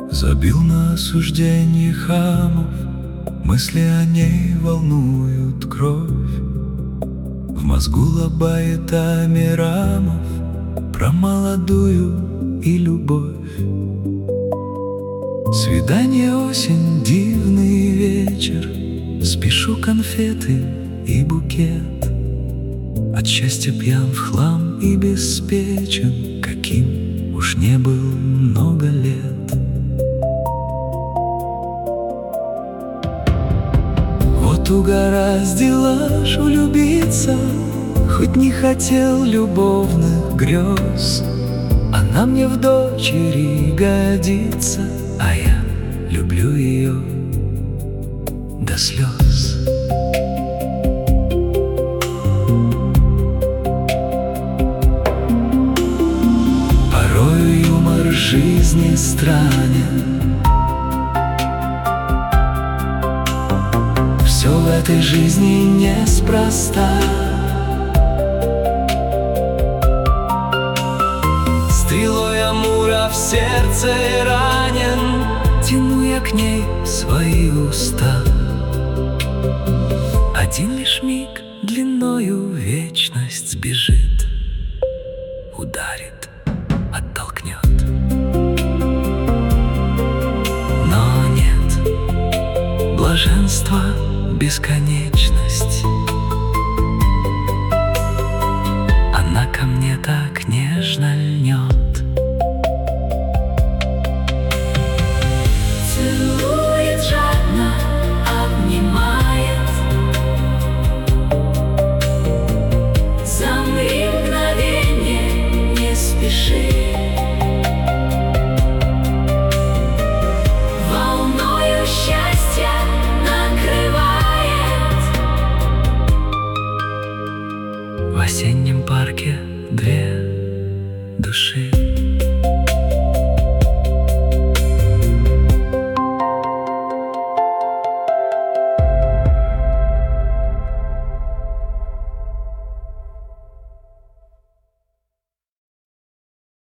Забил на осужденье хамов, мысли о ней волнуют кровь. В мозгу лобает Амирамов про молодую и любовь. Свидание, осень, дивный вечер, спешу конфеты и букет. От счастья пьян в хлам и беспечен, каким уж не был много лет. Вот угораздило ж влюбиться, хоть не хотел любовных грез. Она мне в дочери годится, а я люблю ее до слез. Порой юмор жизни странен. Все в этой жизни неспроста. Стрелой Амура в сердце ранен, тяну я к ней свои уста. Один лишь миг длиною вечность сбежит, ударит, оттолкнет. Но нет блаженства бесконечно.